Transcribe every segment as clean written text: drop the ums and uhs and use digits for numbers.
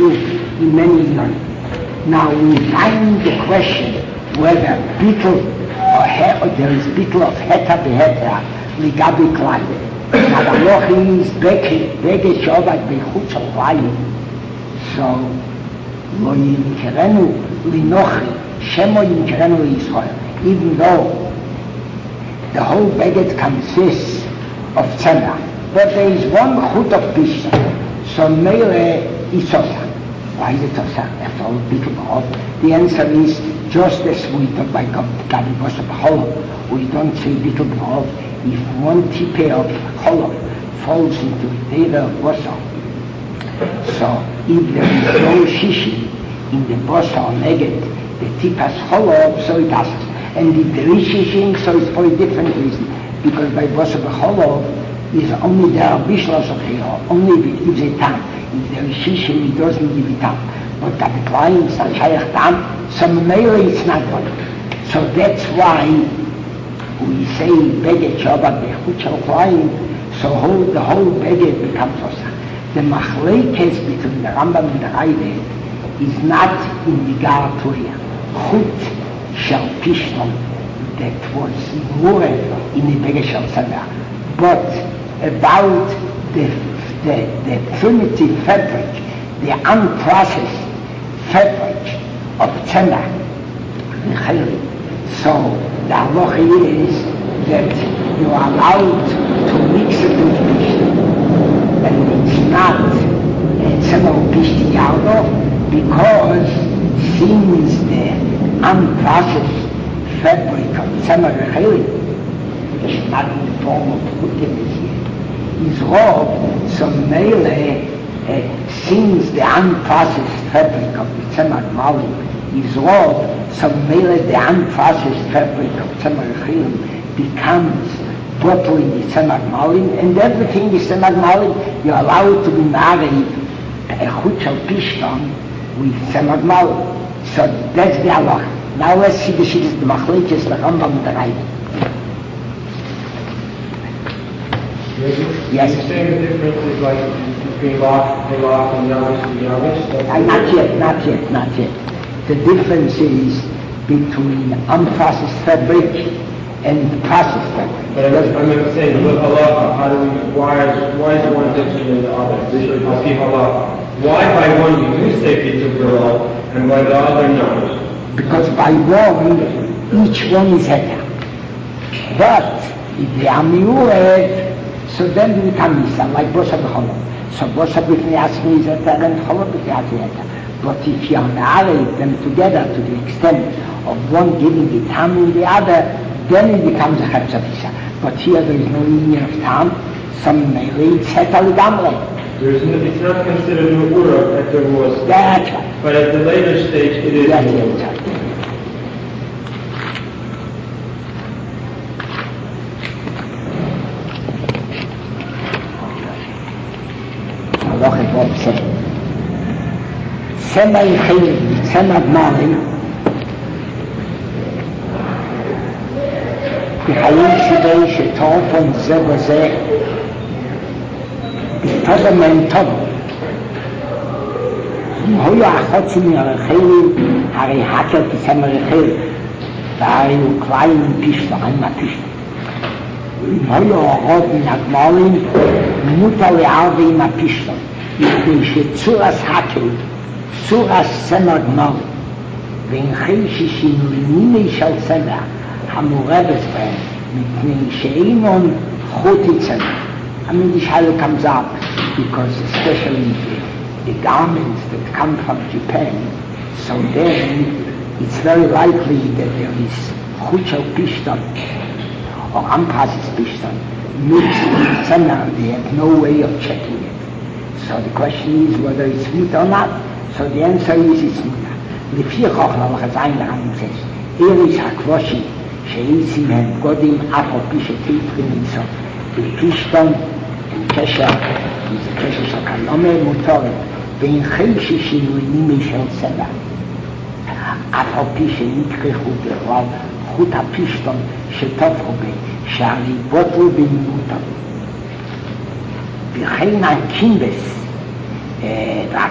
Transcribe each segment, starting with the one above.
in many years. Now we find the question whether bittul or there is bittul of heta beheta ligabi klai. Now the loch is bege shobat bechutz al-vayim. So lo yinkerenu linochi shemo yinkerenu Yisrael. Even though the whole beged consists of tzemach, but there is one chut of bishta. So meile isosa. Why is it Tosach? After all, the answer is just as we talk by Gabi Bosa B'Cholov. We don't say Bittul B'Cholov. If one tipe of Cholov falls into Teira of Bosa, so if there is no Shishi in the Bosa or Neged, the tipas Cholov, so it passes. And if there is Shishim, so it's for a different reason. Because by Bosa B'Cholov is only the Bishlos of Chiyah, only if it gives a time. If there is Shishim, it doesn't give it up. But Kapitlaim is not Shayach Tam, so Meila it's not one. So that's why we say Beged Shabbat Bechut Shalklaim, so the whole Beged becomes Osach. The Machlekes between the Rambam and the Raive is not in the Garatoria. Chut Shal Pishnon, that was more in the Beged Shal Tzemach. But about the primitive fabric, the unprocessed fabric of tzemach, so the halacha is that you are allowed to mix it with pishti, and it's not tzemach pishti yardo, because since the unprocessed fabric of tzemach which is not in the form of putiness yet, is rob, so meile, since the unprocessed fabric of the tzemach malim is rob, so meile the unprocessed fabric of tzemach chilim becomes bottle in the tzemach malim, and everything is tzemach malim. You're allowed to be married a chut shel pishton with tzemach malim. So that's the halacha. Now let's see the shidduch, the machlekes, the Rambam, and the Raive. Yes. You're saying the difference is like between Lach and Yavish and Yavish? Not yet. The difference is between unprocessed fabric and processed fabric. But I'm saying, with halacha, why is one different than the other? Usually, halacha. Why by one you do say Bittul B'Cholov, and by the other no? Because by one, each one is heta. But if they are miuret, so then we become Nisan, like Bosa B'Cholov. So Bosa B'Cholov is Eta and Cholov B'Cholov is Eta. But if you marry them together to the extent of one giving the tam in the other, then it becomes a Chetzavisa. But here there is no union of tam, some may read Eta L'Gamre. It's not considered Nu'ura at the Ruah stage. That's right. But at the later stage it is Nu'ura. Tzemach chilim, tzemach malim, בחיים שלי שטורפון זה וזה, בטובה מהם טובה. אם היו החוצי מהרחילים, הרי הקל כצמח רחיל, והרי הוא קליין עם פישטו, עם הפישטו. אם היו הרוב מן הגמלים, מותר לערבי עם הפישטו, מפני שצורס הקל, צורס צמח גמל, ואין ששינויני של צמח, המורדת בהם, מפני שאינון חוטי צמח. I mean, this highly comes up because especially the garments that come from Japan, so then it's very likely that there is chut shel pishton or unprocessed pishton mixed with tzemach. They have no way of checking it. So the question is whether it's meat or not. So the answer is it's meat. לפי חוכמה וחזיים לרמזס, איריס הקבושי שאיסים הם גודים אף על פי שתיפרים אינסוף בפישטון עם קשר, זה קשר של קלומר מותורת, ואין חי ששינויים של צבע. אף על פי שנקרחו בכלל חוט הפישטון שטופחו בי, שהרי בוטלו במותו. וכן הקימבס, רק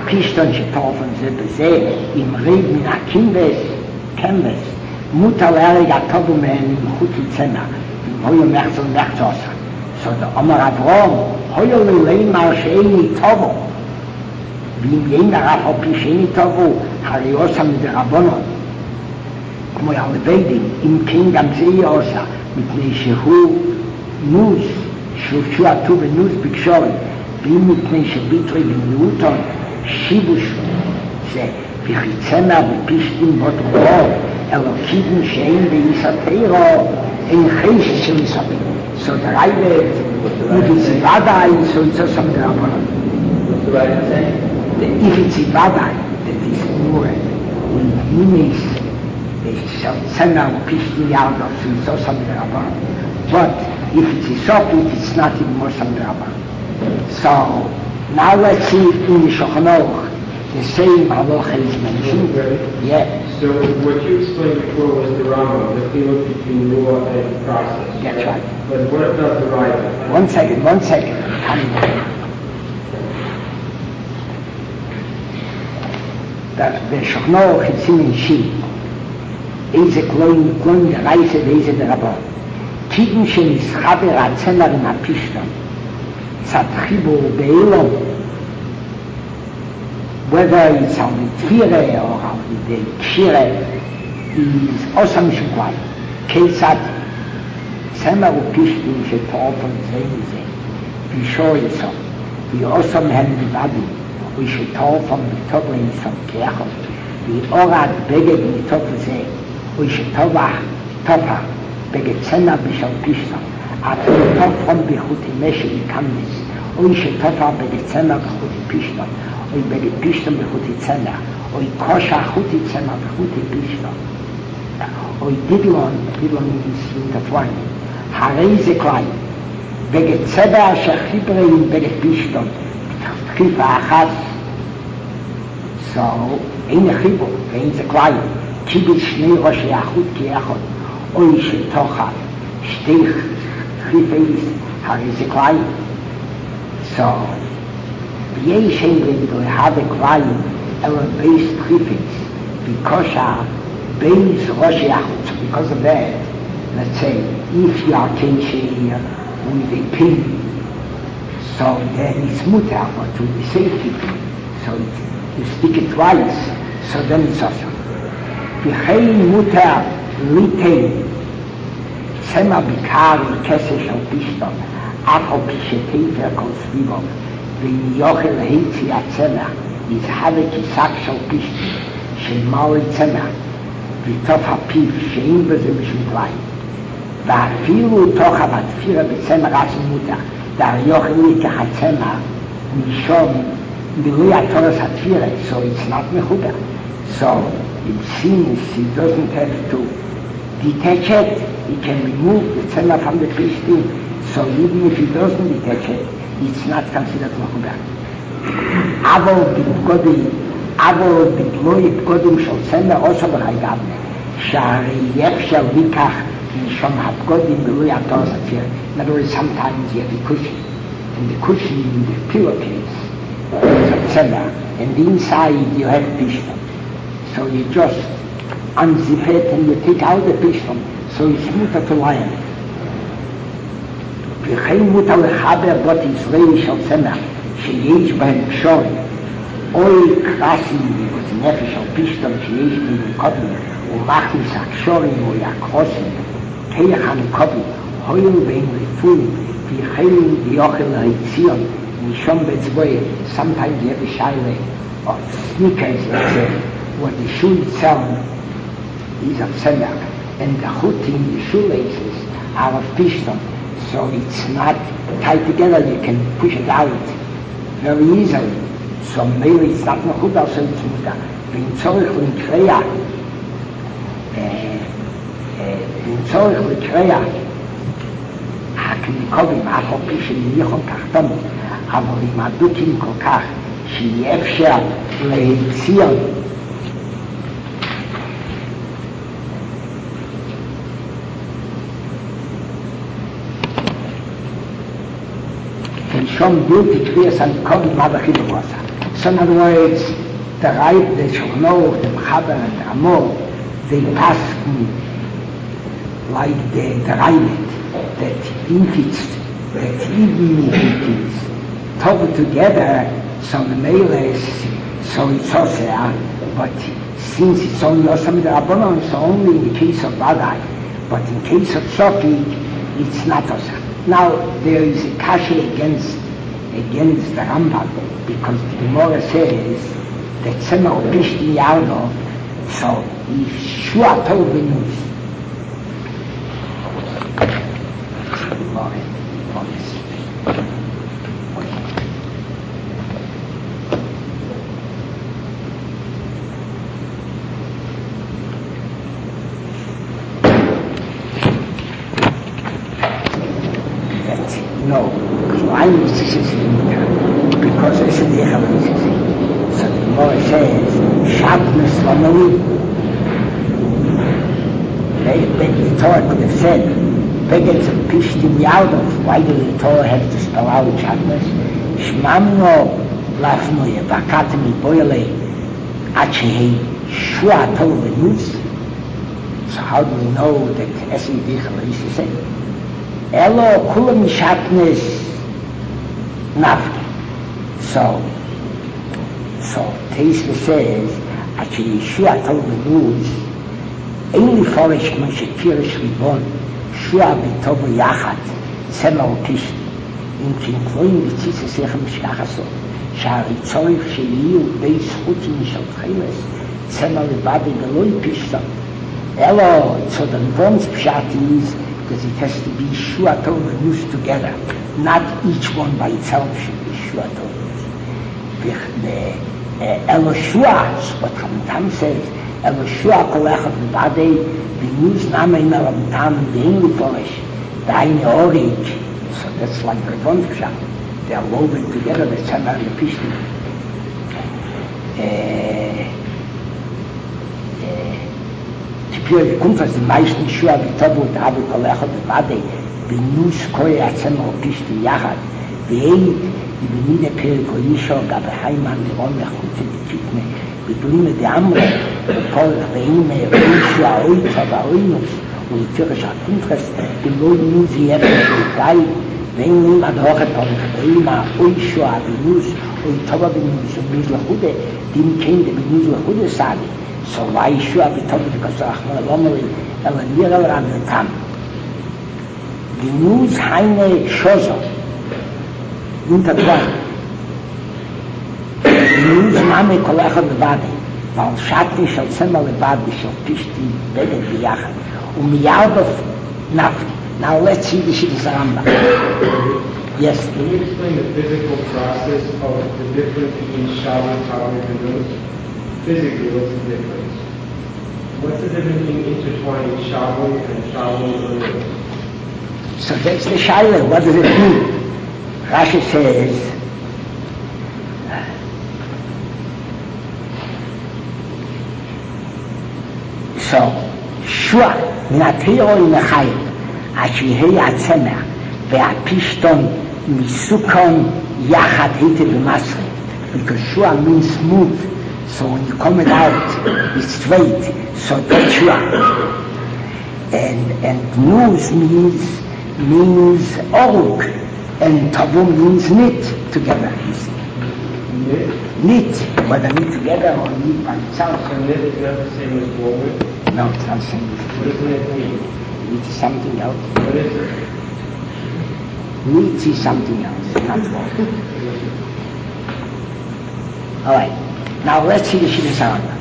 Pishton שטורפן זה בזה, עם ריב מן הקנבס, מותר להרג הטובו מהן עם חוטי צמח, עם הויו מחצו עושה. So der Omar Avrom, heuer lelein mar sheini tovo. Vim jener afo pi sheini tovo, hari osa mit der Rabbonon. כמו ילבדים, אם כן גם זה יהיה עושה, מפני שהוא נוז, שהוא עטו בנוז בקשורת, ואם מפני שביטרי בניאותון, שיבוש זה, וחיצמר ופישטים בוטרו, אלוקידים שאין ביסתירו, אין חשש של מסביב. So the Reibe, if it's Ivadai, so it's also the Rabbanon. What's the Reibe saying? If it's Ivadai, that is nur, when Nimes, they shall send out 15 yards, so it's also the Rabbanon. But if it's Isopit, it's not even more than the Rabbanon. So, now let's see in the Shulchan Aruch, the same halacha is mentioned. Yeah. So what you explained before was the Rambam, the field between law and process. That's right. But what about the Raiva? One second. I'm coming. The Shulchan Aruch is in Shi. איזה קלון דרייסה ואיזה דרבון. קידן שנסחבר הצמר עם הפישטון. צד חיבור באילום. Whether it's on the Tire or on the Kshire is also משוקוואי. כיצד צמר ופישטון שתאופן זה מזה. וישור יסום. ויעושם הם לבדים. ושתאופן בטוב ליסום כאחד. ואורד בגד מטוב לזה. ושתובח טופה בגד צמר בשל פישטון. אפילו טופן בחוטי משי יקמנס. ושתופה בגד צמר בחוטי פישטון. Oi bege Pishton bechuti Tzemach, oi kosha chuti Tzemach bechuti Pishton. Oi Didlon means intertwined. Harei ze klai, bege Tzeba asher chibrein bege Pishton, tchifa achas. So, eine chibo, vein ze klai, kibit shnei roshi achut ki echot, oi shetocha, shtei chifeis, harei ze klai. So, יש אומרים להווה קלעים אלא בייס טריפס because base ראשי החוץ because of that let's say if you are tension with a pin so then it's mutter but to be safety so you stick it twice so then it's awesome וכן מותר ליתן צמא בקר וכסר של פישטון אף על פי שתפר כל סביבו ואם יוכל להיצי הצמח, יזהווה כסק של פישטי, של מולי צמח, ותוף הפיו שאין בזה משום כליים. ואפילו תוך הבתפירה בצמח עצמי מותח, דר יוכל לקח הצמח, משום מילוי התורס התפירה, so it's not מחובר. So, it seems he doesn't have to detach it, he can remove the tzemach from the pishti, so even if he doesn't detach it, it's not considered מחובר. אבל בגלוי פקודים של צמר עושה ברייגב, שהרי אפשר לקח משום הפקודים גלוי התורס התפירה. In other words, sometimes you have a cushion, and the cushion in the pillowcase is a tzemach, and inside you have pishton. So you just unzip it and you take out the pishton, so it's mutter to lie on it. וכן מותר לחבר בות ישראל של צמח שיש בהם קשורים אוי קרסים ונפש של פישטון שיש בהם קודם ומכניס הקשורים או הקרוסים כיח הנקובים הויל בהם רפואים וכן ביוכל להציון משום בצבוי sometimes you have a shaila of sneakers let's say where the shoe itself is of tzemach and the chutim, the shoelaces are of pishton. So it's not tied together, you can push it out very easily. So maybe it's not mechubar, so it's mutar. ואם צורך לקריאה, הקניקובים, אף על פי שניחון תחתונות, אבל עם הדוקים כל כך, שיהיה אפשר להציון, שום בלתי קריאס הנקובים מה בכי בבוסה. So in other words, the right, the Shulchan, the Mechaber and the Ramah, they pass like the Raimet, that Inkitz, that even if it is talked together, so the male is, so it's also, but since it's only also the Rabbanon, so only in the case of Vadai, but in case of Soki, it's not also. Now, there is a kasha against the Rambam, because the Gemara says that Tzemach Pishti Yardo, so if Shua Tov Benus, no, because it's in the Echav. So the Gemara says, sharpness family. The Torah could have said, Begets of Pishti Yaldov. Why did the Torah have to spell out sharpness? Shmamno lafno yevakatemi boile achehei shua tov venus. So how do we know that Esi Dichel is to say? Elo kulam sharpness nafki. So Teisva says, actually, Shua told the news, only Forish Moshe Kirish Ribon, Shua Bitobo Yachat, Tzemach Pishti, in Kinkloim B'tzitza Sechem Shkachaso, Shari Tzorif Sheyiu Beis Chutim Shal Tchiles, Tzemach Libadi Beloi Pishton. Elo, so the Ribon's Pshat is, because it has to be Shua told the news together, not each one by itself should be Shua told the news. Eloshua, what Ramtam says, Eloshua kolechot v'badei, v'nuz namei meramtam, v'inli polish, v'ayne orange. So that's like the Rebon Pshat. They are woven together, the Tzemach and the Pishti. Tipir kommt aus den meisten Shua v'tobu v'abu kolechot v'badei, v'nuz koya Tzemach Pishti yachad, v'eid, ובמיני פרק או אישו גבי חיימן לרון מחוצה בתקנה בדומה דאמרה בפורך ואימה אישו האויצה והאוינוס ולתירש הקונטרס בלוי נוזי יפש וגאי ואין לים עד הוכת פורך ואימה אישו הבינוס אויטובה בינוס ובינוס לחודה דין כן דבינוס לחודה סעדי סובה אישו הביטובה וכסו רחמון אלומרי אלא ניר על רמתם בינוס היינה שוזו intertwined. News Mame Kolechot Levadi, Val Shati Shal Tzemach Levadi Shal Pishti Beged B'Yachad, Umiyaldov Nafki. Now let's see the Shittas Rambam. Yes? Can you explain the physical process of the difference between Shalom, Tavim, and Nuz? Physically, what's the difference? What's the difference between intertwining Shalom and Shalom and Nuz? So that's the Shaila. What does it mean? Rashi says, so, Shua, Natiro in the Chayim, Ashihei Atzemach, Ve'apishton, Misukon, Yachat, Hite B'Masri, because Shua means smooth, so when you come it out, it's straight, so that's Shua. And Nuz means Oruk, and Tavum means knit together, you see. Knit, whether knit together or knit by itself. So knit is not the same as woven? No, it's not the same. What does knit mean? Knit is something else. What is it? Knit is something else, not woven. All right, now let's see the Shittas Rambam.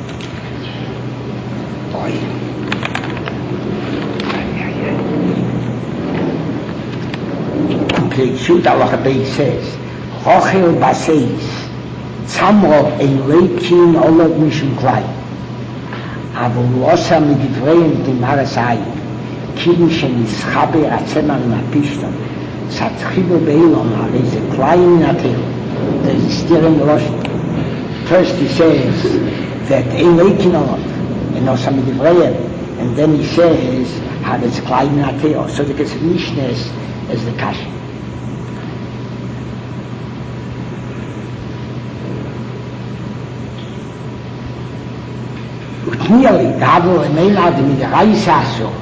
Shut Allah says, Chochel Baseis, Tzamro Eilekin Olod Mishum Klai, Avol Osa Midivreim Dimaras Ayin, Kidin Shenischaber Atzemach Napishton, Tzatchibo Beilon, Areze Klai Minatil. There's a still in the Rosh. First he says that Eilekin Olod, and Osa Midivreim, and then he says, Areze Klai Minatil. So the Mishnah is the Kash. clearly, Gabel and Maynard in the Reisasso.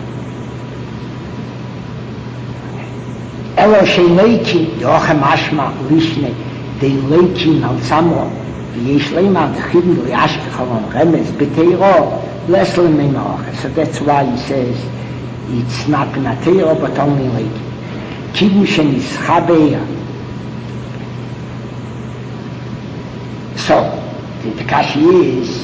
Elo Sheileikin, Yochem Ashma, Lishne, the Leikin al Samo, the Yeshleiman, the Chibin, the Ashkechon, Remes, Beteiro, Leslie Menoch. So that's why he says it's not Nateiro, but only Leikin. Kiddushin is Chabeya. So, the Kashi is.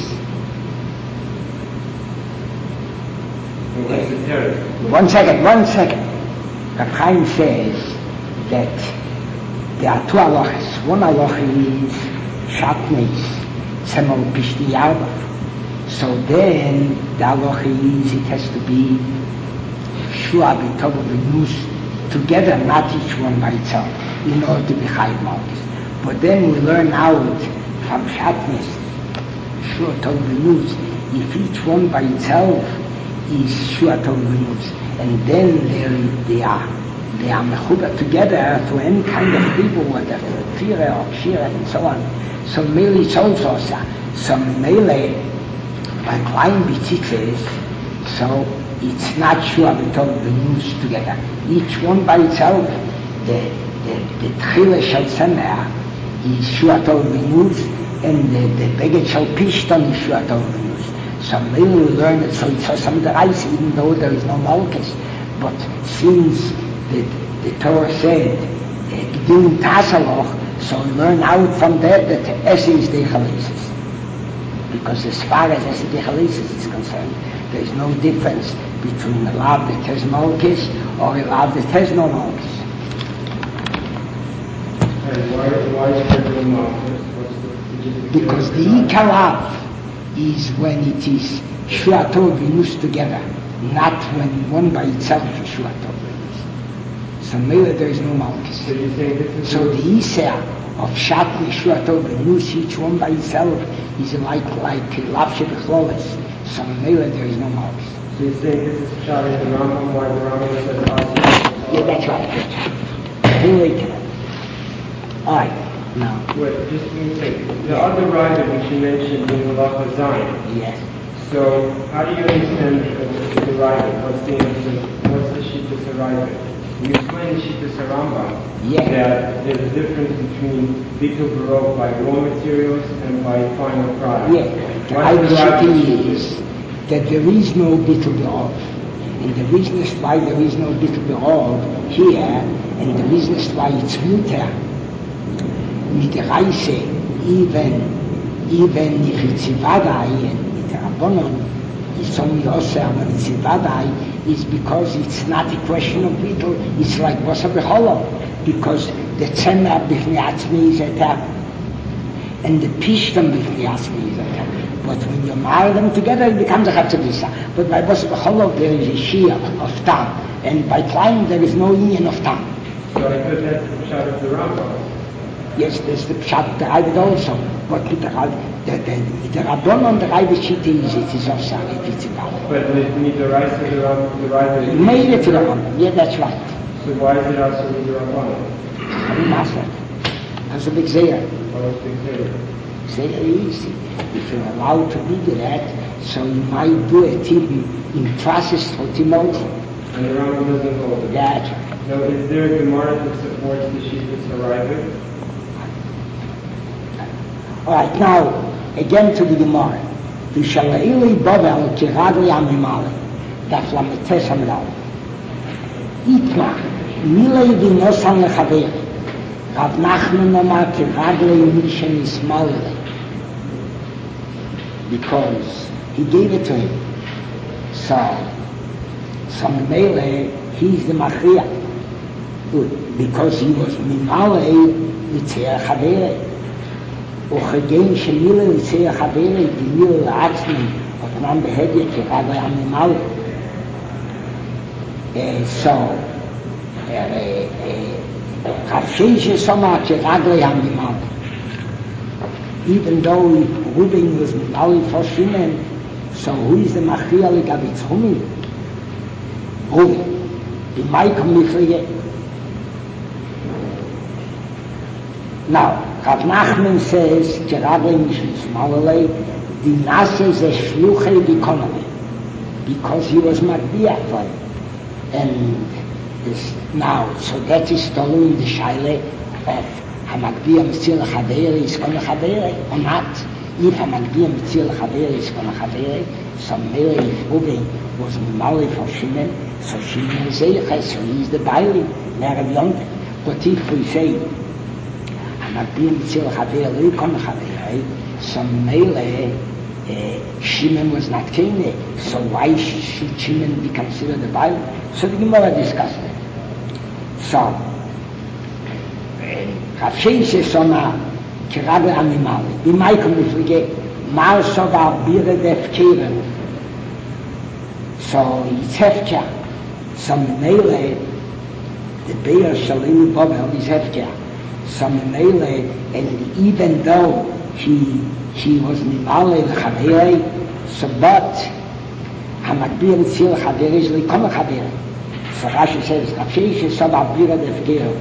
One second. Rav Chaim says that there are two halachas. One halacha is Shatnes, Tzemel Pishti Yarba. So then the halacha is it has to be Shua B'Tov V'Nus together, not each one by itself, in order to be Chayiv Malkus. But then we learn out from Shatnes, Shua Tov V'Nus, if each one by itself is Shua Tov V'Nus, and then they are mechuba together to any kind of people, whether Tira or Shira and so on. So Mele is also some Mele, by Klein B'tzitzes, so it's not Shua B'Tov V'Nus together. Each one by itself, the Tchile Shel Semer is Shua Tov V'Nus, and the Beged Shel Pishton is Shua Tov V'Nus. So maybe we learn it, so it's some of the rice, even though there is no malchus. But since the Torah said, G'dim Tasaloch, so we learn out from that Esse is the Chalesis. Because as far as Esse the Chalesis is concerned, there is no difference between a lab that has malchus or a lab that has no malchus. And why is there no malchus? Because the Ikalav is when it is Shua Tov V'Nus together, not when one by itself is Shua Tov V'Nus. So maybe there is no malchus. So the Isser of Shatne Shua Tov V'Nus, each one by itself, is like Lavshe B'Chloles. So maybe there is no malchus. So you're saying this is Pshat in the Rambam, why the Rambam says Asi? Yeah, that's right. We'll wait to that. All right. Now. Wait, just one second. The other rider which you mentioned in Halacha Zayin. Yes. So how do you understand the rider? What's the answer? What's the Shittas rider? You explain the Shittas Rambam that there's a difference between Bitul Barov by raw materials and by final product. Yeah. The Shittas is that there is no Bitul Barov. And the reason is why there is no Bitul Barov here, and the reason is why it's muter. Mit der Reise, even if it's Zivadai and with the Rabbanon, it's only Osir, but it's Zivadai, is because it's not a question of Bittul, it's like Bosa Becholo, because the Tzemer B'fnei Atzmi is a tap, and the Pishtam B'fnei Atzmi is a tap. But when you marry them together, it becomes a Chatzavisa. But by Bosa Becholo, there is a Shia of Tam, and by Klein, there is no union of Tam. So I heard that's the Pshat of the Rambam. Yes, there's the Pshat the Ravid also, but with the Rabbon on the Ravid Shita it is also it's about. But with the rice of the Ravid. Made it to the Rabbon, yeah, that's right. So why is it also with the Rabbon? I mean, that's a big Zayah. Why is it big Zayah? Zayah is, if you're allowed to do that, so you might do it in process for Timothy. And the Rambam doesn't hold it. That's right. Now, is there a Gemara that supports the Shittas Ravid? All right, now, again to the Gemara. V'shala'ili Bavel kiragli amimale, daf lametes amidal. Itma, milei v'nosan lechaveri, Rav Nachman omar kiragli mishen ismalele. Because he gave it to him. So Mele, he's the Machriya. Because he was mimale l'tzei chaveri. וכגן שמילה לצי החברי דמילה לעצמי אותנם בהדיה כרגע הממל חפשי שסומה כרגע הממל even though Reuben was ממל for Shimon, so who is the Machriya לגבי תחומי? Reuben. במאי קום נפלגה. Now, Rav Nachman says, Geragli Mishlis Malale, the Nase is a shluchei economy, because he was Magbiah for him. And this, now, so that is stolen the Shaile of Hamagbiah Mitzil Chaveri is Kona Chaveri, or not. If Hamagbiah Mitzil Chaveri is Kona Chaveri, so Mele if Ruben was Mimali for Shimon, so Shimon is Eichel, so he is the Baili, Merav Yonte. But if we say, Hamagbiah Mitzil Chaveri, Kona Chaveri, so Mele, Shimon was not king, so why should Shimon be considered the Baili? So the Gemara discussed it. So, Rav Sheish is on a Kerabbe Animali. In my community, Marso var Bire Defkeren. So, it's Hefka. So, Mele, the Beir Shalim Bobel is Hefka. So, Mele, and even though he was Nimale Chavere, so, but, Hamagbiah Mitzil Chavere is Likoma Chavere. So Rashi says, Rav Sheish is so Bira Defkeren.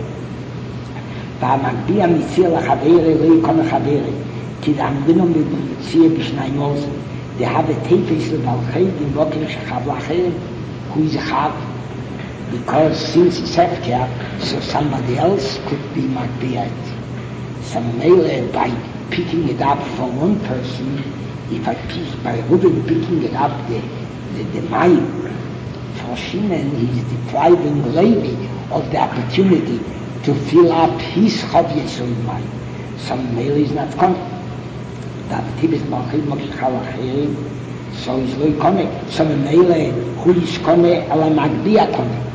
והמגביע מציע לחברי לא יקום לחברי כי לעמדנו מציע בשני מוזים דהב תפס לבלחי במוקר שחב לאחרים who is a chav because since it's healthcare so somebody else could be magbiat. So Mele by picking it up from one person, if I pick by Ruben picking it up the mind for Shimon, he's depriving Levi of the opportunity to fill up his Chavyesu in mind. So Mele is not coming. That Tibis Malchim Mokshachal Achirim, so he's not coming. So Mele, who is coming, ala Magbiah coming.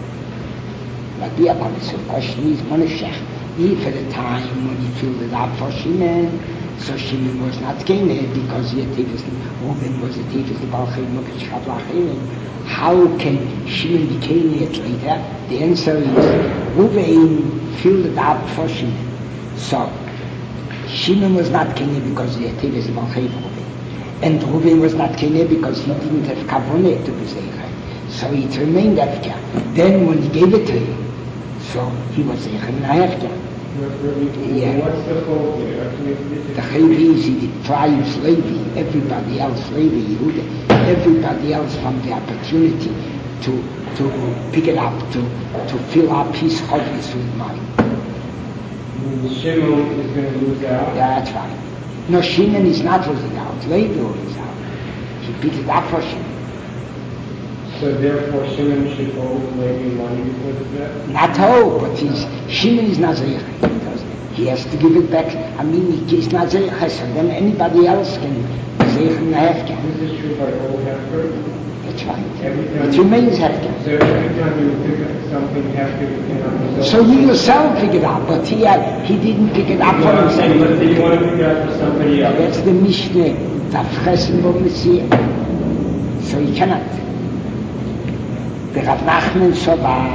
Magbiah coming. So the question is, Moneshech, if at the time when he filled it up for Shimon, so Shimon was not king because he had Tibis, Reuben was a Tibis Malchim Mokshachal Achirim. How can Shimon be king yet later? The answer is, Reuben filled it up for Shimon. So, Shimon was not king because he had Tibis Malchim Reuben. And Reuben was not king because he didn't have Kavoneh to be Zeicher. So it remained Hefker. Then when he gave it to him, so he was Zeicher in Hefker. Yeah. What's the fault here? The Chavi is he deprives Levi, everybody else, Levi, Yehuda, everybody else from the opportunity to pick it up, to fill up his hobbies with money. Shimon is going to lose out? Yeah, that's right. No, Shimon is not losing out. Levi will lose out. He picked it up for Shimon. So therefore Shimon should owe Levi money because of that? Not owe, but Shimon is not Zeich. He has to give it back. I mean, he is not Zeich, so then anybody else can Zeich in the Hefker. This is true by all Hefker? That's right. It remains Hefker. So every time you pick up something Hefker, you cannot... So you yourself pick it up, but he didn't pick it up for himself. Let's say you want to pick it up for somebody else. That's the Mishnah. Tafchesin bo Messiah. So he cannot. The Rav Nachman so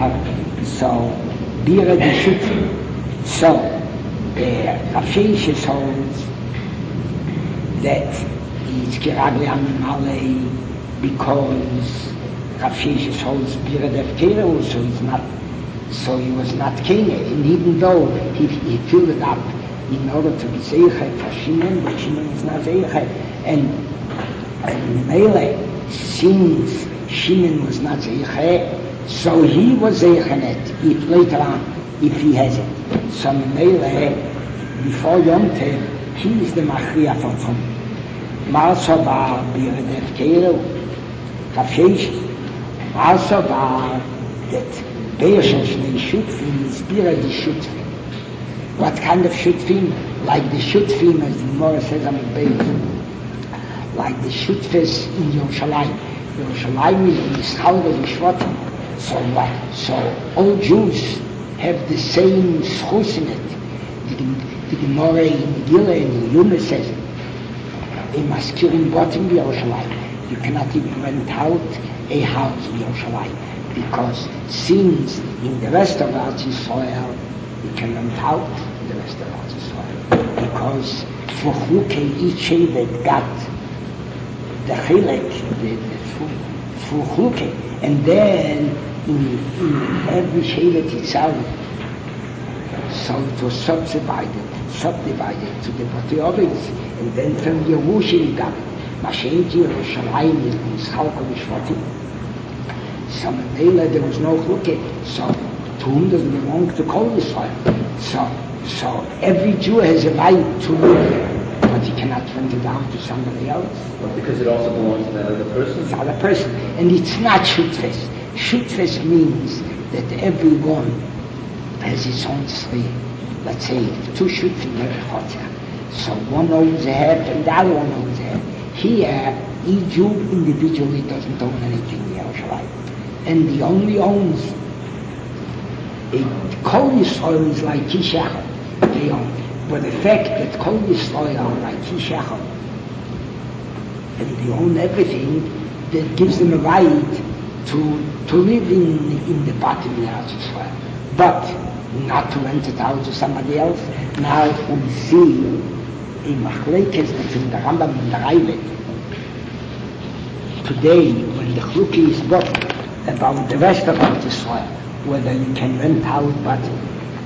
Bira the Shutfi. So Rav Sheish holds that he's Geragli Animale because Rav Sheish holds Bira Defkere, so he was not king. And even though he filled it up in order to be Zeicher for Shimon, but Shimon is not Zeicher. And Mele, since Shimon was not Zeicher, so he was Zeichenet, if later on, if he has it. So Mele, before Yom Tov, he is the Machriya from him. Marsobar Bira Defkere, Rav Sheish, Marsobar, that Be'er Shnei Shutfim is Bira the Shutfim. What kind of Shutfim? Like the Shutfim, as the Gemara says on the base, like the Shutfes in Yerushalayim. Yerushalayim is the Schauder of Shvatim. So what? So all Jews have the same schus in it. The Gemara in Megillah and Yuma says, in Maskirim Botim Yerushalayim, you cannot even rent out a house in Yerushalayim. Because since in the rest of Eretz Yisrael you can rent out the rest of Eretz Yisrael, because for Chukei each Shevet got the Chilek, for Chukei, and then in every Shevet itself, so it was subdivided. subdivided to the Batiovids, and then from Yerushalayim got it. Mashiach Yerushalayim is Mischalko B'Shvatim. So Mela, there was no chukah. So to whom does it belong? To Kol Yisrael. So every Jew has a right to live there, but he cannot rent it out to somebody else. Well, because it also belongs to that other person. It's other person, and it's not shutfes. Shutfes means that everyone has his own sphere. Let's say two shutfim have a chotzer. So one owns a head and the other one owns a head. Here, each Jew individually doesn't own anything in Yerushalayim. And he only owns Kol Yisrael is like Kishach. They own. But the fact that Kol Yisrael are like Kishach, and they own everything, that gives them a right to live in the bottom of the Eretz Yisrael. But not to rent it out to somebody else. Now we see in Machlekes between the Rambam and the Raive. Today, when the Chluki is brought about the rest of Eretz Yisrael, whether you can rent out bottom.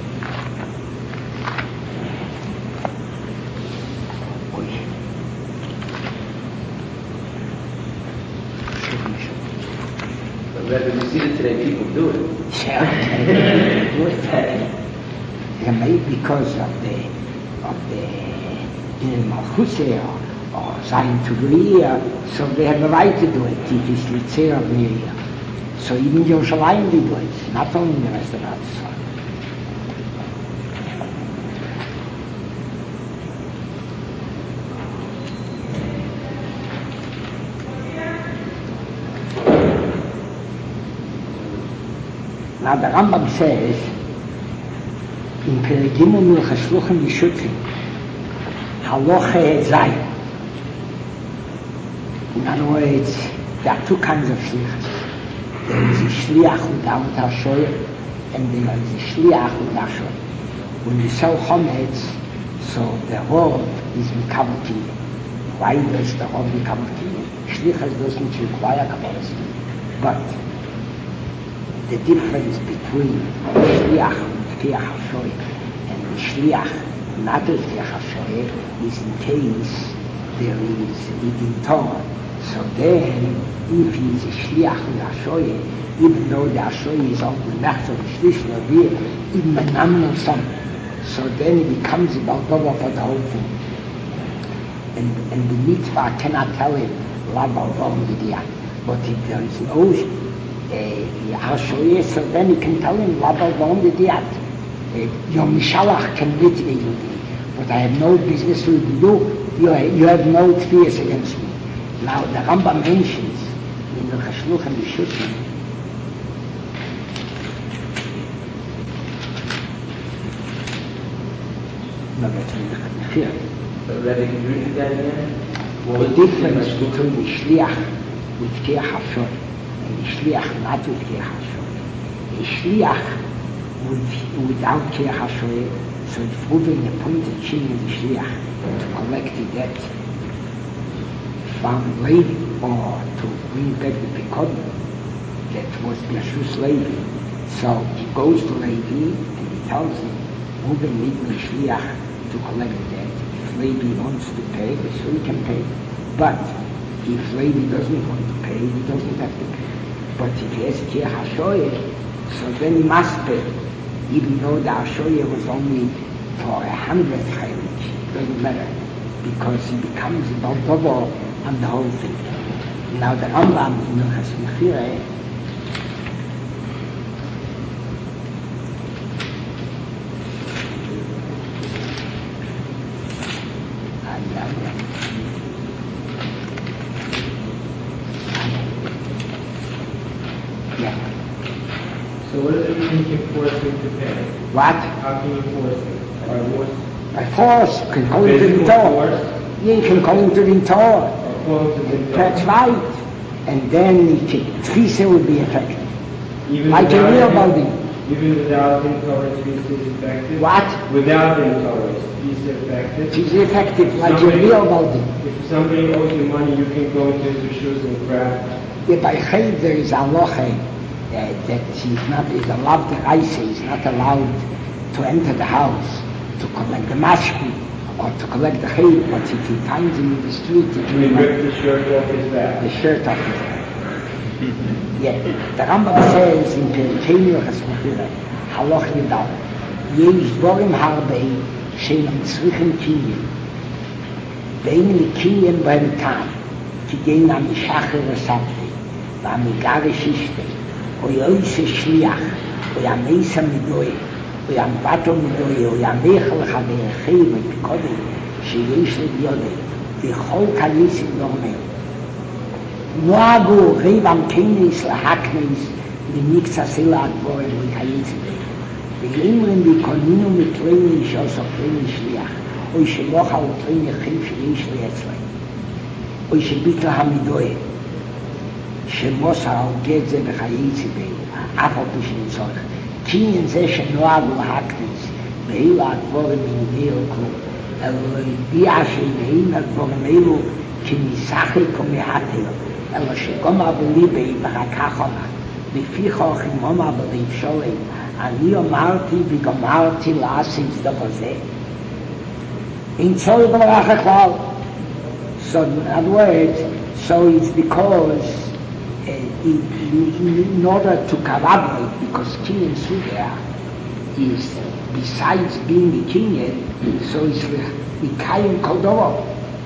But we see that today people do it. Because of the Malchusei or Zion to Greer, so they have the right to do it. It is Litzei of Miriam. So even Yerushalayim they do it, not only the rest of Eretz Yisrael. Now the Rambam says, in Peregimu Milcha Shluchim Yishutfim, Haloche Zayin. In other words, there are two kinds of shlichus. There is a shliach without Hashoyer, and there is a shliach with Hashoyer. When you sell chometz, so the rov is mikabel kiyum. Why does the rov mikabel kiyum? Shlichus doesn't require kabbalas. But the difference between shliach with Tiach Hashoyer and the shliach not with Tiach Hashoyer is in case there is Idin Torah. So then, if he is a shliach with Hashoyer, even though the Hashoyer is only mechzer v'shlish l'avir, even a nominal sum, so then it becomes about double for the whole thing. And the mitzvah cannot tell him lava wrong idea. But if there is no Hashoyer, so then he can tell him lava wrong idea. Your mishalach can litigate with me, but I have no business with you. You have no fears against me. Now the Rambam mentions in the Chashluch and the Shutim no, that's in the Chafir. But Rebbe, can you read that again? The difference between the Shliach with Tiach Hashoyer and the Shliach not with Tiach Hashoyer. The Shliach without Tiach Hashoyer, so it's proving the point that she is the Shliach to collect the debt from Levi, or to bring back the Pekod that was Yeshus Levi. So he goes to Levi and he tells him, Reuben need me Shliach to collect the debt. If Levi wants to pay, so he can pay. But if Levi doesn't want to pay, he doesn't have to pay. But if he has Tiach Hashoyer, so then he must pay. Even though the Hashoyer was only for 100 chaylik, it doesn't matter, because he becomes about double on the whole thing. Now the Rambam in Milchas Mechirah So what does it mean to force him to pay? What? How can you force him? By force, you can call him to the Torah. Yeah, you can call him to the Torah. That's right. And then Tfisa would be effective. Even like a real body. Even without the Torah, Tfisa is effective? What? Without the Torah, Tfisa effective? Tfisa effective, like a real body. If somebody owes you money, you can go to his shoes and grab it. Yeah, by Chayv there is halacha that he's not allowed to enter the house to collect the mashki or to collect the hay, but if he finds him in the street, he And he ripped the shirt off his back. the shirt off his back. Yeah, the Rambam says in Perikenu Chesmachira, Haloch Yudal, Yesh Borim Harbei, Shein Tzrichen Kinyen, Vein Likinyen Beim Tam, Kigein Am Shacher Resapte, Vam Igare Shishte, Oy Oise Shliach, Oy Am Eisa Midoye, Oy Am Bato Midoye, Oy Am Echel Chavei Echei V'Pikode, Sheyesh Lediode, V'chol Kanisim Normel. Noagu Revam Kenis Lahaknis, V'Niksa Sela Advorem V'Kayitzebe. V'Imrim V'Koninu Mitreini Shos Ofreini Shliach, Oy Shelocha Ofreini Chim Sheyesh Le'etzlei. Oy Shebitla Hamidoye, Shemosa Oged Ze V'Kayitzebe, Afal Pishin Tzorech. Kinyen Ze Shenoagu Lahaknis, V'Eila Advorem V'Nideo Klo, Eloi Biashe V'Ein Advorem Elu, Kinisache Komehatel, אלא שגם בליבי ברקחונה, לפיכך אם אומר בליב שולם, אני אמרתי וגמרתי לעשות דבר זה. אין צורך בלרח הכלל. So in other words, so it's because in order to corroborate, because Kinyan Sudya is, besides being the Kinyan, so it's the Kayin Kodovo.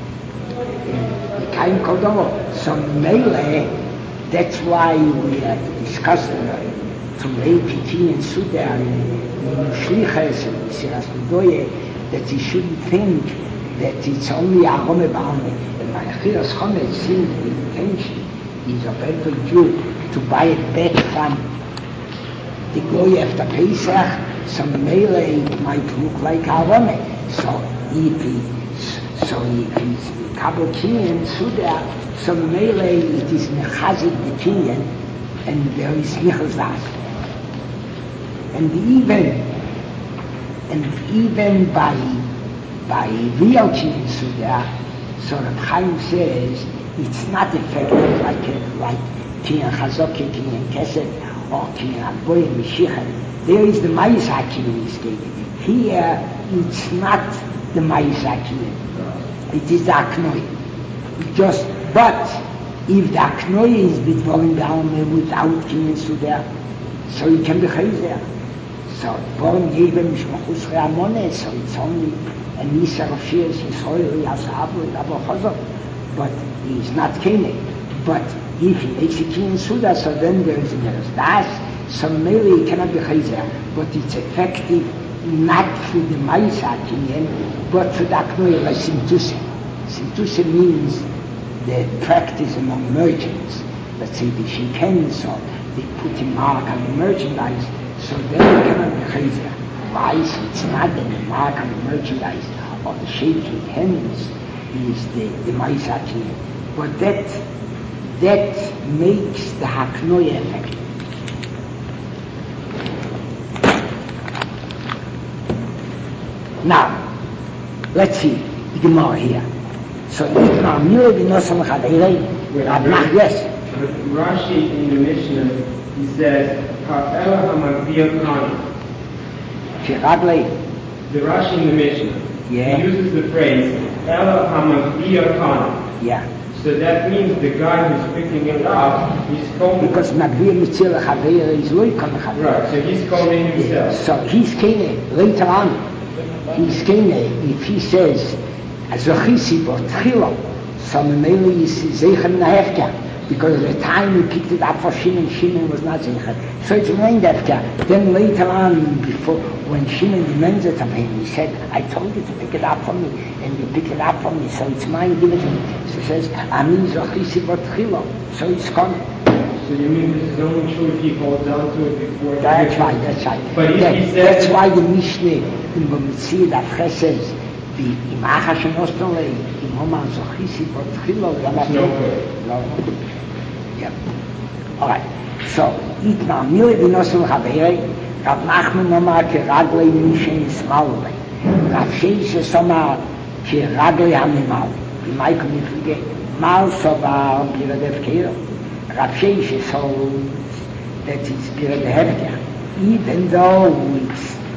Kain Kodovo. So Mele, that's why we are discussing to make Kinyan Sudya in Shliches and Siras Midoye, that he shouldn't think that it's only a Rome Balme. And Malachiras Chometz seems the intention is of every Jew to buy it back from the Goy after Pesach, so Mele it might look like a Rome. So if he's Kabel Kinyan Sudya, so Mele it is Mechazik the Kinyan, and there is Michas Das. And even by real Kinyan Sudya, so Reb Chaim says it's not effective like Kinyan Chazoki, Kinyan Kesed, or Kinyan Agboy and Mishicha. There is the Ma'isa Kinyan is stated. Here it's not the Ma'isa Kinyan. It is the Aknoi. But if the Aknoi is between down without Kinyan Sudya, so it can be Chazer. So Borim Yevim Mishmachus Re'amone, so it's only a Nisa of Shias Yisrael Yasabu Abo Chazor, but he is not Keneg. But if he makes a Kinyan Sudya, so then there is Miras Das, so maybe it cannot be Chazer, but it's effective not for the Ma'isa Kinyan, but for the Aknoi like Simtusa. Simtusa means the practice among merchants. Let's say the shikens, or they put a mark on the merchandise, so then it cannot be Chazer. Why? So it's not that the mark on the merchandise or the shaking hands is the Ma'isa Kinyan. But that makes the Haknoya effective. Now, let's see the Gemara here. So, yes. Rashi in the Mishnah, he says, "Ha'ela ha'magvia kana." The Rashi in the Mishnah, Yeah. he uses the phrase "Ela ha'magvia kana." Yeah. So that means the guy who's picking it up, he's calling. Because Magvir Mitzil Chaveir is Loikon Chaveir. Right, so he's calling himself. So he's Kene, later on, he's Kene, if he says, Azochisi Botchilo, so Memele is Zeichem Nahefka, because at the time he picked it up for Shimon was not Zeichem. So it's named Hefka. Then later on, before, when Shimon demands it of him, he said, I told you to pick it up for me, and you pick it up for me, so it's mine, give it to me. So he says, Ami Zochisi Botchilo, so it's coming. So you mean this is only true if he holds on to it before? That's right. But if he says... That's why the Mishnah in Bamitzir Afche says, the Imacha Shenostole, Imoma Zochisi Botchilo, No good. No. Yeah. All right. So, Itma Mili Binosul Chaveirei, Rav Nachman Omar Keraglei Mishen Ismaulei, Rav Sheishe Somar Keraglei Hamimal, Imaikum Niflige, Mal Sovar Biradev Keiro, Rav Sheishe so that it's Birad Hefker, even though it's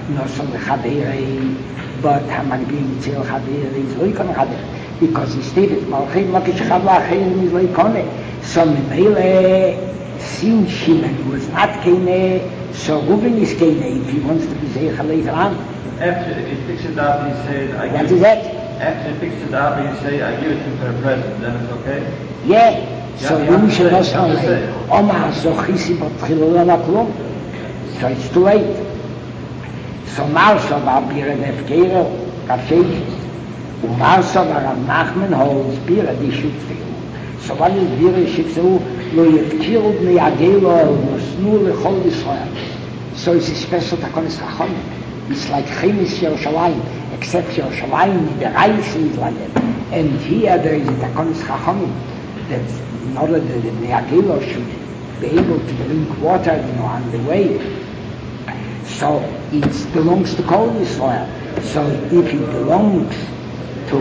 no so the Chaveri, but Hamagbi Mitzel Chaveri is Loikon Chaveri, because he stated, Malchim Lakish Chavla Chayim is Loikone. So Mimele, since Shimon was not Kene, so Reuven is Kene, if he wants to be Zeicha later on. After, if you fix it up and you say, What is that? After you fix it up and you say, I give it to him for a present, then it's okay? Yeah. So Yeah, Reuven yeah, should not I'm just say, saying. Omar Zochisi Batchilula Maklum. So it's too late. So Marso war Bira Defkere, Kafeich, und Marso war am Nachmen holds Bira die Schütze. So what is Bira Schütze? Lo Yefkirud me Agelo, Nusnu Lechol Yisrael. So it's a special Takonis Chachon. It's like Chemis Yerushalayim, except Yerushalayim, the Reis is like that. And here there is a Takonis Chachon, that in order that the Agelo should be able to drink water, on the way. So it belongs to Kol Yisrael. So if it belongs to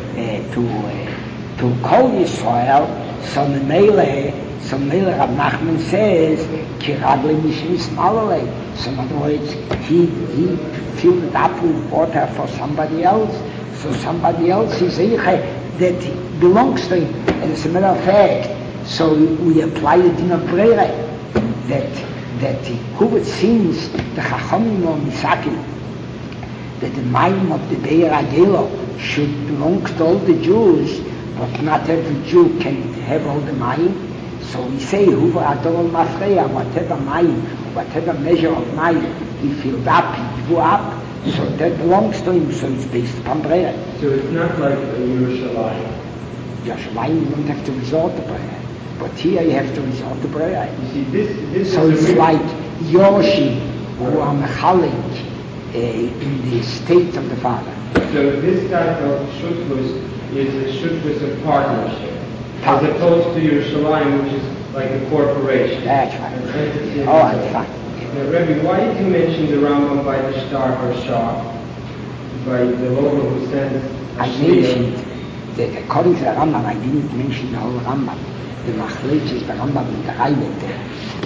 Kol Yisrael, so Mele Rav Nachman says, Ki Ragli Mishmis Malale. So in other words, he filled it up with water for somebody else. So somebody else is Eiche that belongs to him. And as a matter of fact, so we apply the din of Brera, that who it seems the Chachamim or Misakim, that the mind of the Be'er Agelo should belong to all the Jews, but not every Jew can have all the mind. So we say, Huva Adol Mafreya, whatever mind, whatever measure of mind he filled up, he drew up, so that belongs to him, so it's based upon Brera. So it's not like a Yerushalayim. Yerushalayim, you don't have to resort to Brera. But here you have to resort to Brera. You see, this So is it's like Yoshi, who are Mechalik in the state of the father. So this type of shutfus is a shutfus of partnership, as opposed to Yerushalayim, which is like a corporation. That's right. An entity. Oh, that's fine. Now, Rebbe, why did you mention the Rambam by the Shtar or Shah, by the local who sends I mentioned that according to the Rambam, I didn't mention the whole Rambam. The Machlech is the Rambam in the Raimet there.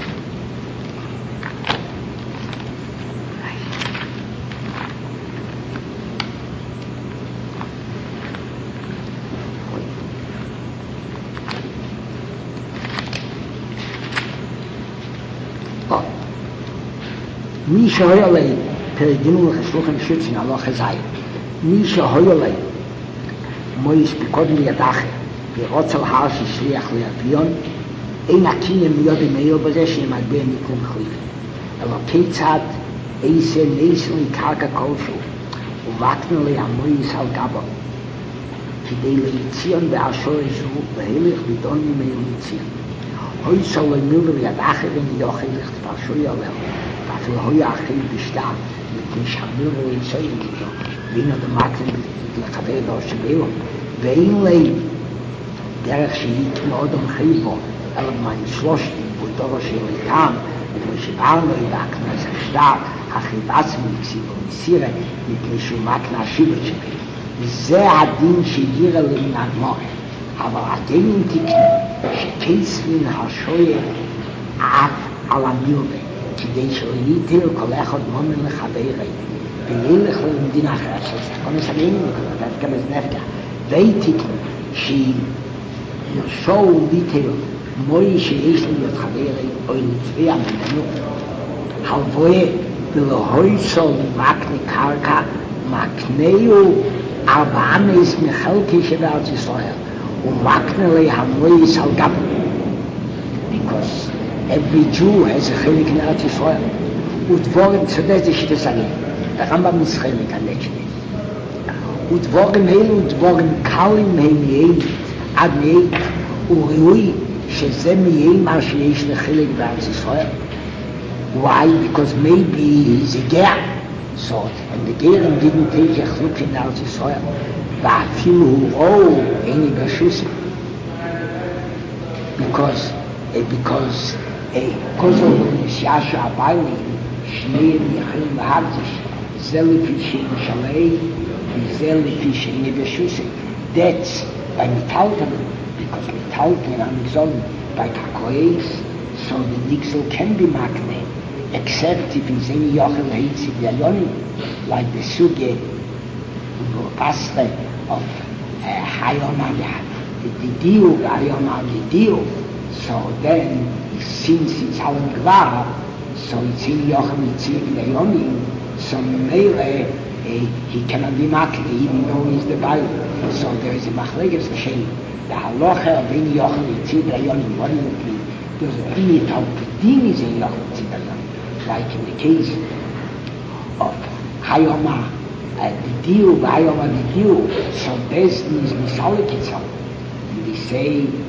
מי שהויה לי, פרגינו לחשלוחם שוצין, הלא חזאי. מי שהויה לי, מויס בקודם לידחי, ורוצה להר ששליח לאביון, אין הקינם מיודי מאיר בזה שנמגבר מיקום חליף. אלא כיצד איסה נסו לקרקע כלשהו, ובקנו לי המויס על גבו. כדי ליציון באשור זו, והלך בידון ממאיר ליציון. הוי סולו מילר ידחי וניוחי לכתפרשוי עליו. אפילו הוי אחי בשטר, מפני שהמיר ויצוי איתו, ואינו דמקלם לחבר באושר באילון. ואין לי דרך שהיא כמו אדם חי בו, אלא מים שלושתי, ודורו של איתם, וכמו שבארנו ידעקנו את השטר, אחי בעצמי כסיבו מסירה, מפני שהוא מקנה השיבות שלי. זה הדין שהגירה לי מן הגמור. אבל הדין תקנו, שקייס מן השויה אף על המילבה, כדי שלא ייתר כל אחד מומן לחברי, וילך למדינה אחרת, שזה כל מסגרים, וכל גם אז נפגע. ואיתיקנו, שירשו ליתר מוי שיש לי להיות חברי, או נצביע ממנו, הלבואה ולהוי סול מקנה קרקע, מקנהו 4 מחלקי שבארץ ישראל, ומקנה לי המויס על גבו. Because every Jew has a chelik in Eretz Yisrael. ודבורים צודק זה שתסגר. הרמב"ם is chelik על נצ'נס. ודבורים אלו דבורים קלים הם יעיד, עד מעיד, וראוי שזה מעיד מה שיש לחלק בארץ ישראל. Why? Because maybe he's a ger. So, and the Gerim didn't take a chluk in Eretz Yisrael. ואפילו הוא איני ברשוסים. Because כוזו נסיעה שהביילים שניהם יכולים להרגיש זה לפי שירושלי וזה לפי שאיני ברשוסים. That's by Mitalton, because Mitalton and Amazon by Kakoes, so the Nixel can be makne except if he's any yochel heitzig yayonim, like the suge pasre of hayom the deal, hayom the deal. So then, since it's halom gvar, so it's any yochel heitzig yayonim. So mele he cannot be makle even though he's the Bible. So there is a machleges l'shem. The halacha of any yochel heitzig yayonim. What does it mean? There's any talpidim is any yochel heitzig yayonim. Like in the case of Hayoma, the deal, Hayoma the deal, so this is Misalik itself. And they say,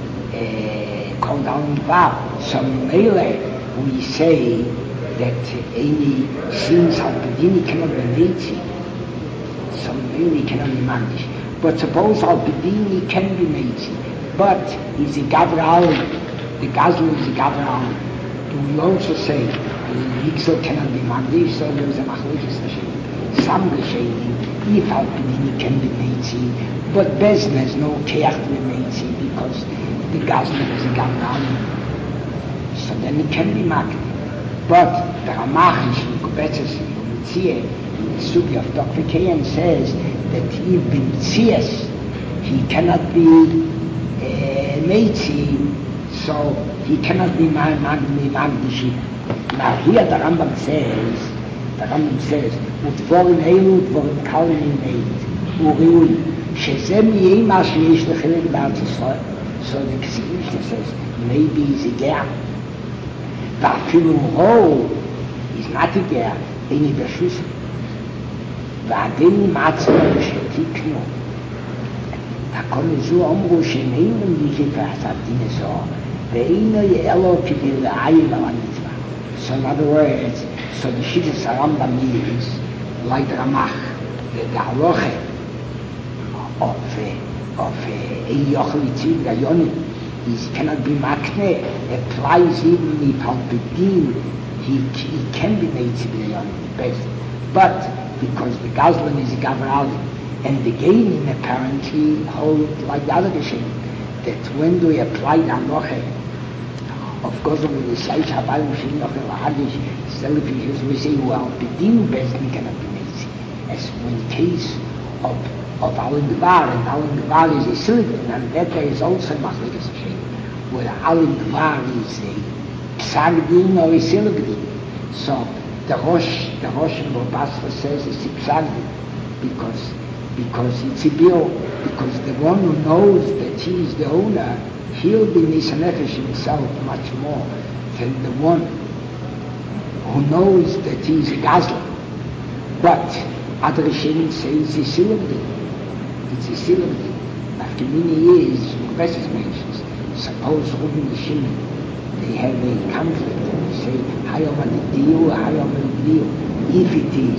call down Vav. So Mele, we say that any sins Alpidini cannot be Nazi. So Mele cannot be Mandish. But suppose Alpidini can be Nazi, but is a Gavrali, the Gazlan is a Gavrali. Do we also say Yixel cannot be Mandish, so there is a Machlekes L'Shem. Some L'Shem, if Alpidini can be Nazi, but Bezin has no Keach to be Nazi because the Gazlan is a Gavrali. So then it can be Magni. But the Ramachish in Kubetzes in the Sugi of Dr. Kayan says that if B'Tzias he cannot be Nazi, so he cannot be Magnish. Now here the Rambam says, Utvorim Eilu, Utvorim Kalim in Eid, Uriui, Shezem Yema Sheish Lechilin B'Arz Yisrael. So the Ksivisha says, maybe he's a ger. Va'afilu Ro, he's not a ger, Eini B'Shus. Va'adeni Matzah Shetiknu. הכל זו אמרו שאינם דיקים ועשבתי נזור, ואינו יאלו כדי לעיין על המצווה. So in other words, so the Shittas Rambam is like the Ramach, the halacha of Yochel Yitzid Yayonim is cannot be makne, applies even if Alpidin, he can be made to be Yayonim best. But because the Gazlan is a Gavrali, and the Gainim apparently hold like the other Geshem, that when we apply the halacha of Gozom with the Seish Habayim Shem Yochel Hadish, Selfish, we say, well, Bidin Bezdin cannot be made. As when the case of Alim Gvar, and Alim Gvar is a Silvin, and that there is also Machlekes Hashem, where Alim Gvar is a Psagdin or a Silvin. So the Rosh in Robasra says it's a Psagdin, because it's a bill, because the one who knows that he is the owner, he'll be Nisanefesh himself much more than the one who knows that he is a Gazlan. But other Rishonim say it's a Silvin. It's a Silvin. After many years, Mekbeses mentions, suppose Reuben and Shimon, they have a conflict and they say, Hayom al-Diyu, Hayom al-Diyu. If it is,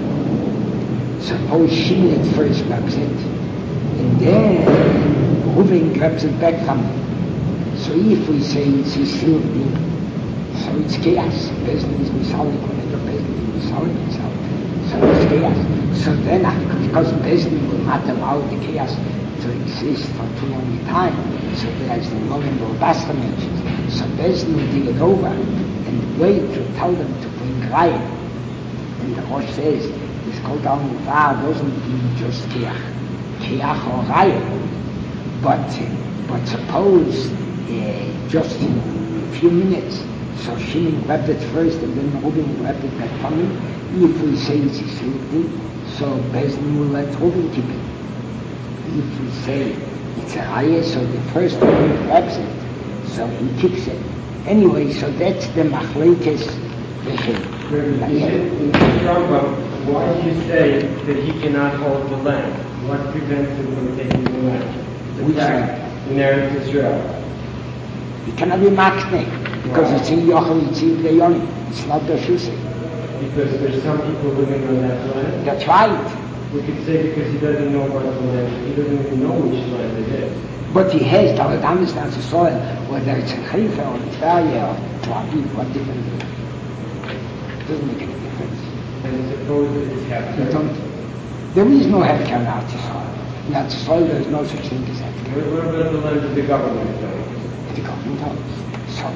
suppose Shimon at first grabs it, and then Reuben grabs it back from him. So if we say it's a Silvin, so it's chaos. Bezdin is Misalik, whenever Bezdin is Misalik itself. So it's chaos. So then, because Bezdin will not allow the chaos to exist for too long a time, so there's the moment of Basra mentions. So Bezdin will dig it over and wait to tell them to bring Raya. And the Rosh says, this called down Var doesn't mean just Keach or Raya. But suppose just in a few minutes, so Shimon grabbed it first and then Reuben grabbed it back from him. If we say it's a Silvin, so Bezdin will let Reuben keep it. If we say it's a Raya, so the first one grabs it, so he keeps it. Anyway, so that's the Machlekes L'Shem. In Rambam, why do you say that he cannot hold the land? What prevents him from taking the land? Which land? In Eretz Israel. He cannot be Makne, because it's in Yochel Yitzid Yayonim. It's not the Shusay. Because there's some people living on that land? That's right. We could say because he doesn't know about the land, he doesn't even know which land it is. But he has to understand the soil, whether it's in Haifa or Tveria or Tel Aviv, what difference is it? It doesn't make any difference. And suppose that it's Hefker. There is no Hefker in Eretz Yisrael. In Eretz Yisrael there is no such thing as Hefker. What about the land of the government though? The government owns. So,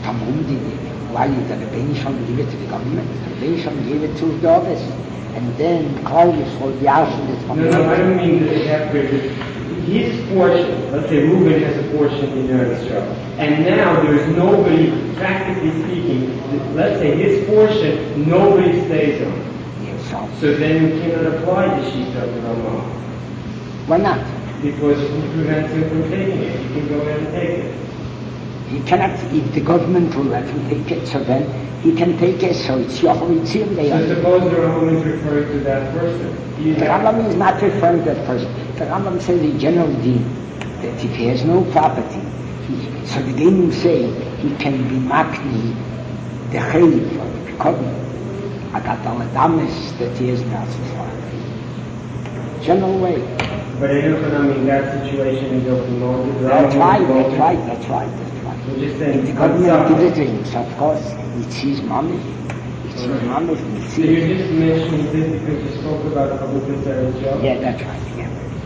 Talmudic, why the Rebbeinu give it to the government? The Rebbeinu gave it to the others. And then Claudius or the Archon is from No, I don't mean that they have to. His portion, let's say Reuben has a portion in Israel, and now there's nobody, practically speaking, let's say his portion, nobody stays on. Yes, So then you cannot apply the Shita of Ramah. why not? Because it prevents him from taking it. He can go ahead and take it. He cannot, if the government will let him take it, so then he can take it, so it's Yochelitzim. So suppose the Rambam is referring to that person. The Rambam is not referring to that person. The Rambam says in general that if he has no property, so the Genim say he can be makni, the chayv, or the pikodim, agat al adamis that he is not for. General way. But in that situation is open Moses. That's right. We're just saying, If the government gives it to him, so of course it's his money. It's his money. So you're just mentioning this because you spoke about Abu Bakr as well? Yeah, that's right. Yeah.